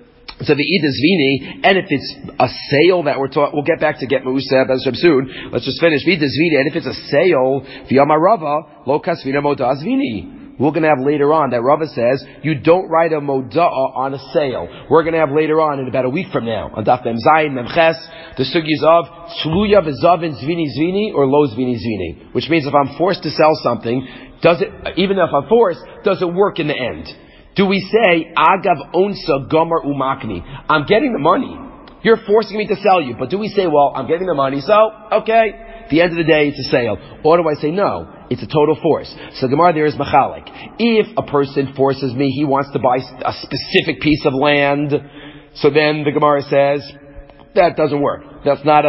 So the Ida Zvini, and if it's a sale that we'll get back to get Ma'useh as soon. Let's just finish. Ida Zvini, and if it's a sale, V'yamarava, lo kasvina modah zvini. We're going to have later on that Rava says you don't write a modah on a sale. We're going to have later on in about a week from now on Daf Mem Zayin Mem Ches the sugyas of Tluya v'Zavin Zvini Zvini or Lo Zvini Zvini, which means if I'm forced to sell something, even if I'm forced, does it work in the end? Do we say Agav Onsa Gomer Umakni? I'm getting the money. You're forcing me to sell you, but do we say, well, I'm getting the money, so okay. At the end of the day, it's a sale. Or do I say, no, it's a total force? So Gemara there is machalik. If a person forces me, he wants to buy a specific piece of land, so then the Gemara says, that doesn't work. That's not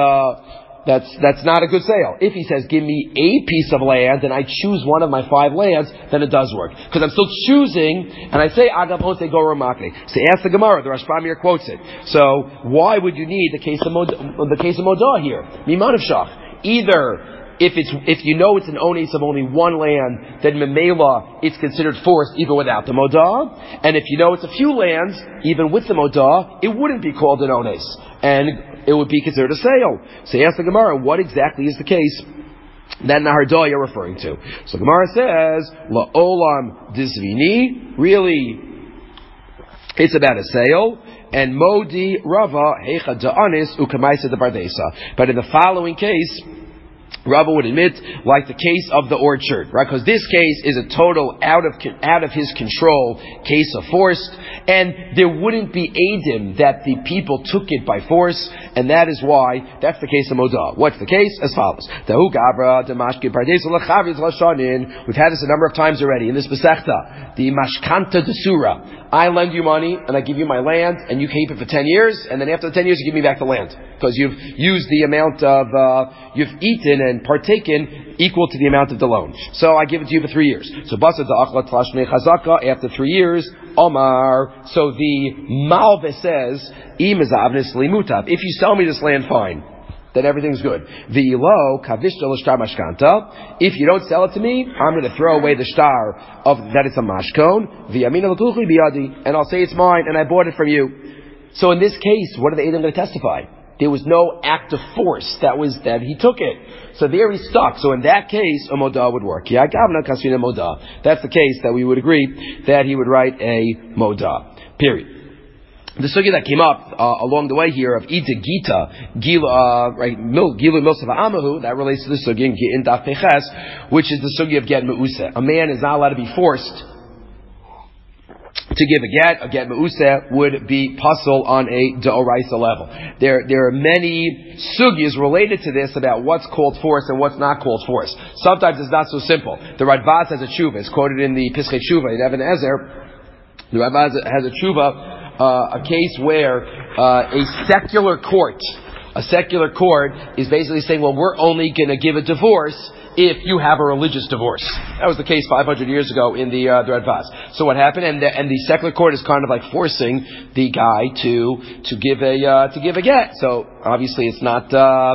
a good sale. If he says, give me a piece of land, and I choose one of my 5 lands, then it does work. Because I'm still choosing, and I say, Agav Onse Gora Makni. So ask the Gemara, the Rashbam here quotes it. So, why would you need the case of Modah here? Miman of Shach. Either if you know it's an ones of only one land, then memela it's considered forced even without the modah. And if you know it's a few lands, even with the modah, it wouldn't be called an ones, and it would be considered a sale. So ask the Gemara, what exactly is the case that Nahardah you're referring to? So Gemara says, la'olam dizvini, really, it's about a sale. And Modi Rava Hecha Da'anis Ukamaisa de Bardesa. But in the following case, Rabba would admit, like the case of the orchard, right? Because this case is a total out of his control case of force, and there wouldn't be edim that the people took it by force, and that is why that's the case of Modah. What's the case? As follows: We've had this a number of times already in this Masechta. The Mashkanta Desura. I lend you money and I give you my land, and you keep it for 10 years, and then after the 10 years you give me back the land because you've used the amount of you've eaten and partaken equal to the amount of the loan. So I give it to you for 3 years. So Basa Da'achla Tlashmei Chazaka, after 3 years, Omar. So the Malve says, if you sell me this land, fine. Then everything's good. V'ilo kavishta l'shtar mashkanta. If you don't sell it to me, I'm going to throw away the shtar of that it's a mashkon. V'yamina l'kuchli biyadi, and I'll say it's mine, and I bought it from you. So in this case, what are the Edom going to testify? There was no act of force that he took it. So there he's stuck. So in that case, a modah would work. That's the case that we would agree that he would write a modah. Period. The sugya that came up along the way here of Ita Gita, Gilu Milsav Amahu, that relates to the sugya in Daf Peches, which is the sugya of Get Me'useh. A man is not allowed to be forced to give a get. A get Me'useh would be puzzle on a D'oraisa level. There are many sugyas related to this about what's called force and what's not called force. Sometimes it's not so simple. The Radbaz has a tshuva. It's quoted in the Pischei Tshuva in Even Ezer. The Radbaz has a tshuva. A case where a secular court is basically saying, well, we're only going to give a divorce if you have a religious divorce. That was the case 500 years ago in the Radbaz. So what happened? And the secular court is kind of like forcing the guy to give a get. So obviously it's not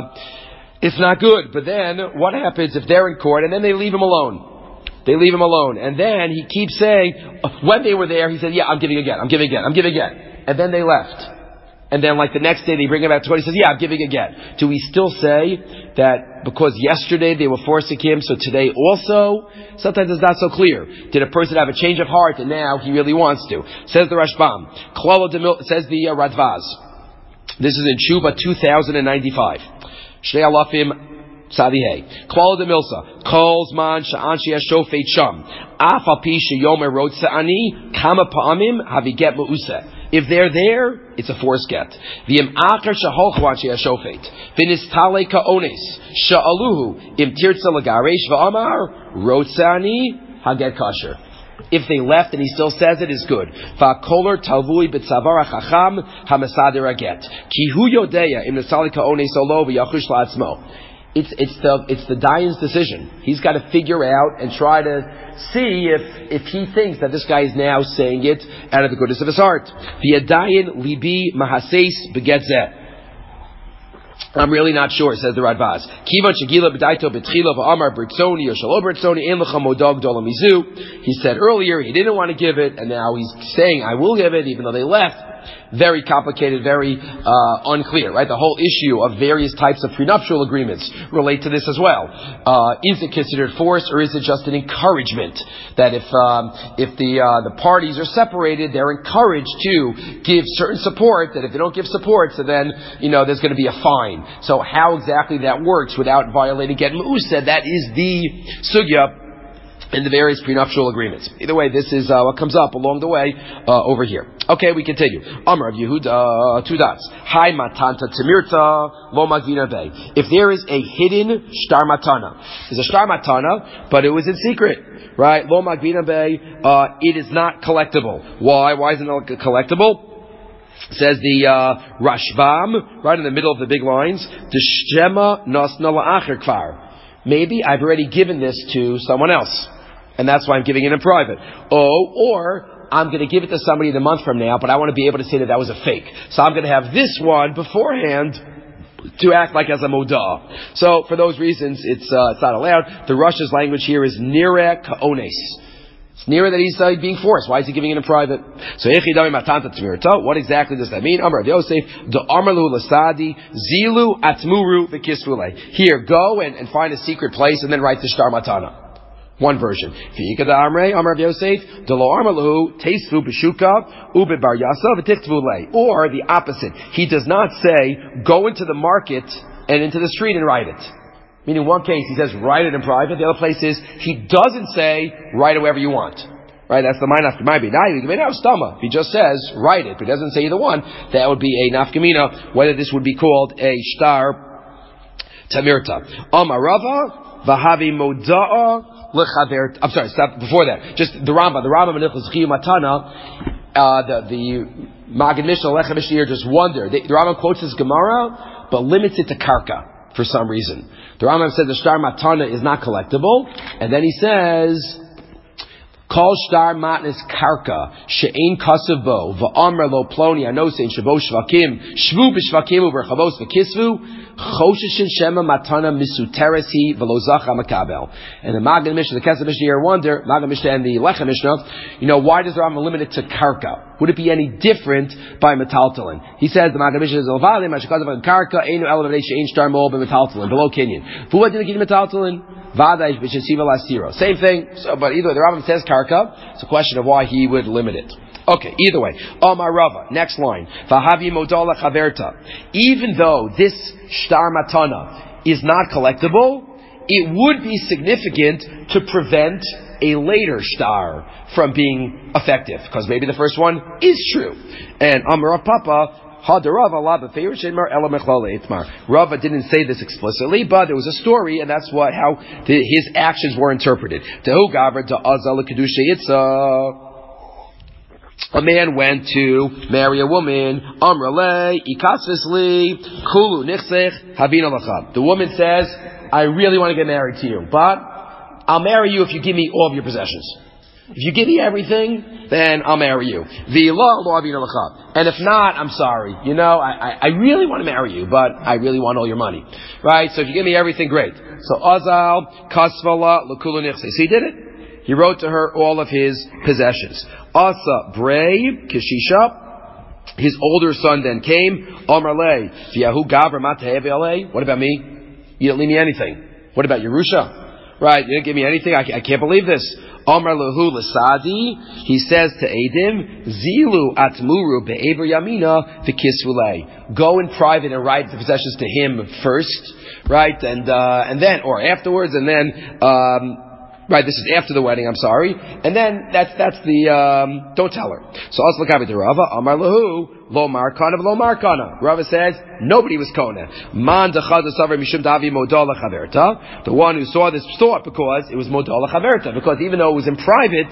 good. But then what happens if they're in court and then they leave him alone? They leave him alone. And then he keeps saying, when they were there, he said, yeah, I'm giving a get. And then they left. And then like the next day they bring him back to court, he says, yeah, I'm giving a get. Do we still say that because yesterday they were forcing him, so today also? Sometimes it's not so clear. Did a person have a change of heart and now he really wants to? Says the Rashbam. Says the Radvaz. This is in Tshuva 2095. Shnei Alafim Tzadihei. Klal de Milsa. Calls man sha'an she'ashofet sham. Afal pi sheyomer rotza'ani kama pa'amim haviget me'useh. If they're there, it's a forced get. V'im akar sheholchwan she'ashofet. V'nistale ka'ones. Sha'aluhu im tirtza lagaresh v'amar rotza'ani haget kasher. If they left and he still says it, is good. Va'koler talvui b'tzavar ha'chacham ha'mesader haget. Ki hu yodeya im nistale ka'ones olo v'yachush la'atzmo. It's the Dayan's decision. He's got to figure out and try to see if he thinks that this guy is now saying it out of the goodness of his heart. V'yadayin libi mahaseis begetzeh. I'm really not sure, says the Radbaz. Kivan shegila b'daito b'tchila v'amar b'rtzoni or shalo b'rtzoni ein lecha modog dola mizu. He said earlier he didn't want to give it, and now he's saying I will give it, even though they left. Very complicated, very unclear, right? The whole issue of various types of prenuptial agreements relate to this as well. Is it considered force, or is it just an encouragement that if the parties are separated, they're encouraged to give certain support, that if they don't give support, so then, there's going to be a fine. So how exactly that works without violating Get Me'useh, that is the sugya in the various prenuptial agreements. Either way, this is what comes up along the way over here. Okay, we continue. Amar of Yehuda, 2 dots. Hi matanta timirta lo magvina bay. If there is a hidden shtar matana, there's a shtar matana, but it was in secret, right? Lo magvina bay, it is not collectible. Why? Why isn't it collectible? Says the Rashbam, right in the middle of the big lines, Deshema nasna la'acher kvar. Maybe I've already given this to someone else, and that's why I'm giving it in private. Or I'm going to give it to somebody in a month from now, but I want to be able to say that was a fake. So I'm going to have this one beforehand to act like as a modah. So for those reasons, it's not allowed. The Russia's language here is nireh ka'ones. It's nearer that he's being forced. Why is he giving it in private? So, what exactly does that mean? Amar of Yosef, Amrlu Lasadi, Zilu Atmuru V'Kisvule. Here, go and find a secret place and then write the Shtar Matana. One version. Amar of Yosef, Delo Armalu, Teisvu B'Shuka, Ube Bar Yasa V'Tiktvule. Or the opposite. He does not say, go into the market and into the street and write it. Meaning one case, he says, write it in private. The other place is, he doesn't say, write it wherever you want. Right? That's the might be. If he just says, write it, but he doesn't say either one, that would be a nafkamina, whether this would be called a shtar tamirta. Amarava, vahavi moda'a, lechaver. I'm sorry, stop before that. Just the Rambam in Chiyuv Matana, the Maggid Mishnah, Lechem Mishnah here just wonder. The Rambam quotes this Gemara, but limits it to karka for some reason. The Rambam says the shtar matana is not collectible, and then he says, Kol shtar matnas karka she'ein kasav bo va'amr lo ploni anosein shabo shvakim shvu b'shvakim u'berchavos v'kisvu choshishin shema matana misuteresi v'lo zacha makabel. And the Maggid Mishnah, the Kesef Mishnah here wonder, Maggid Mishnah and the Lechem Mishnah, why does the Rambam limit it to karka? Would it be any different by metaltalin? He says the Maggid Mishnah is ovalim ashkazav karka einu elevadei she'ein shtar mo b'metaltalin below kinyan. V'uad did metaltalin? Same thing, but either the Rambam says karka, it's a question of why he would limit it. Okay, either way. Amar Rava, next line. Vahavi modala chaverta. Even though this shtar matana is not collectible, it would be significant to prevent a later shtar from being effective, because maybe the first one is true. And Amar Papa, Rava didn't say this explicitly, but there was a story, and that's how his actions were interpreted. A man went to marry a woman. The woman says, I really want to get married to you, but I'll marry you if you give me all of your possessions. If you give me everything, then I'll marry you. And if not, I'm sorry. I really want to marry you, but I really want all your money. Right? So if you give me everything, great. So Azal, Kasvala, Lakulu Nichse. So he did it. He wrote to her all of his possessions. Asa, Bray, Kishisha. His older son then came. Omarle, Fiyahu Gavra Matahevele. What about me? You didn't leave me anything. What about Yerusha? Right? You didn't give me anything? I can't believe this. Omar Lahu Lasadi, he says to Adim, Zilu Atmuru Be'ever Yamina V'Kisvulei. Go in private and write the possessions to him first, right? And then, or afterwards, and then, right, this is after the wedding, I'm sorry. And then, that's the, don't tell her. So, Aslakavi to Rava, Amar Lahu, Lo Markana, Lo Markana. Rava says, nobody was Kona. Man Dechada Savar Mishum Davi Modala Chaverta. The one who saw this thought because it was Modala Chaverta. Because even though it was in private,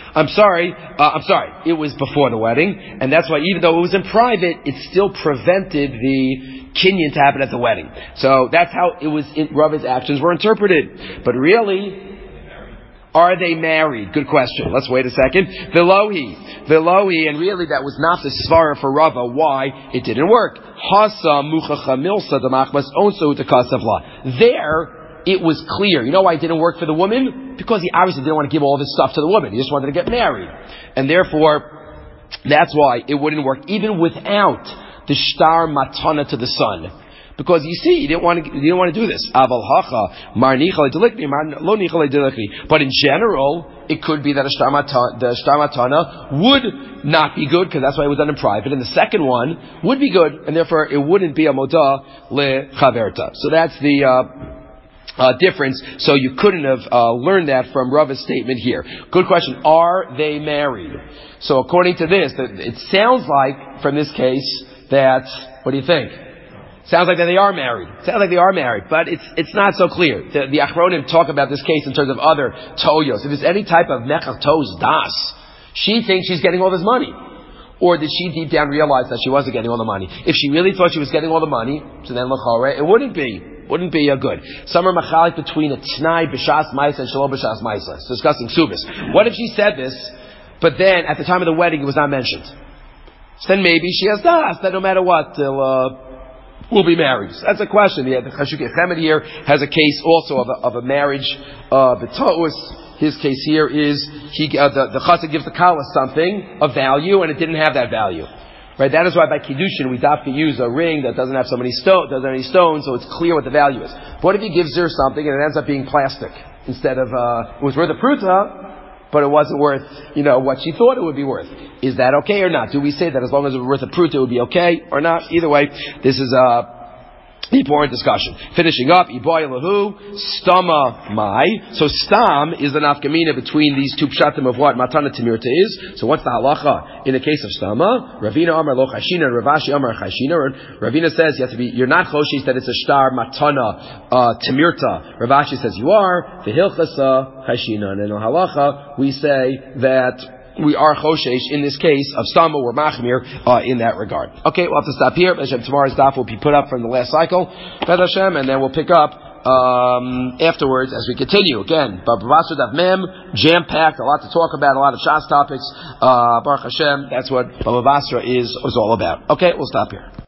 it was before the wedding. And that's why even though it was in private, it still prevented the kinyan to happen at the wedding. So that's how it was, Rava's actions were interpreted. But really, are they married? Good question. Let's wait a second. Velohi, and really that was not the svara for Rava. Why? It didn't work. Hasa muchacha milsa demachmas onso tekasavla. There, it was clear. You know why it didn't work for the woman? Because he obviously didn't want to give all this stuff to the woman. He just wanted to get married. And therefore, that's why it wouldn't work, even without the shtar matana to the son. Because you see, you didn't want to do this. But in general, it could be that the shtar matana would not be good, because that's why it was done in private. And the second one would be good, and therefore it wouldn't be a moda le chaverta. So that's the difference. So you couldn't have learned that from Rava's statement here. Good question. Are they married? So according to this, it sounds like from this case that, what do you think? Sounds like that they are married. But it's not so clear. The Achronim talk about this case in terms of other toyos. If there's any type of mechach to's das, she thinks she's getting all this money. Or did she deep down realize that she wasn't getting all the money? If she really thought she was getting all the money, so then l'chore, it wouldn't be good. Some are machalik between a t'nai b'shas ma'isa and shalom b'shas ma'isa. It's discussing subis. What if she said this, but then at the time of the wedding it was not mentioned? So then maybe she has das, that no matter what, will be married. So that's a question. The Chashuk Yechemed here has a case also of a marriage b'ta'us. His case here is the chassid gives the kala something of value, and it didn't have that value. Right? That is why by kiddushin we have to use a ring that doesn't have so many any stones, so it's clear what the value is. But what if he gives her something and it ends up being plastic instead of it was worth a pruta, but it wasn't worth what she thought it would be worth? Is that okay or not? Do we say that as long as it was worth a pruta it would be okay or not? Either way, this is The important discussion. Finishing up, Iboy Lahu, Stama Mai. So Stam is the nafkamina between these two pshatim of what Matana Timirta is. So what's the halacha in the case of Stama? Ravina Amar Lo Chashina, Ravashi Amar Chashina. Ravina says you're not choshish that it's a star Matana Timirta. Ravashi says you are. V'hilchasa Chashina. And in the halacha, we say that we are choshesh in this case of Stama or Machmir in that regard. Okay, we'll have to stop here. Tomorrow's daf will be put up from the last cycle, Hashem, and then we'll pick up afterwards as we continue. Again, Baba Basra Daf Mem, jam-packed, a lot to talk about, a lot of Shas topics. Baruch Hashem, that's what Baba Basra is all about. Okay, we'll stop here.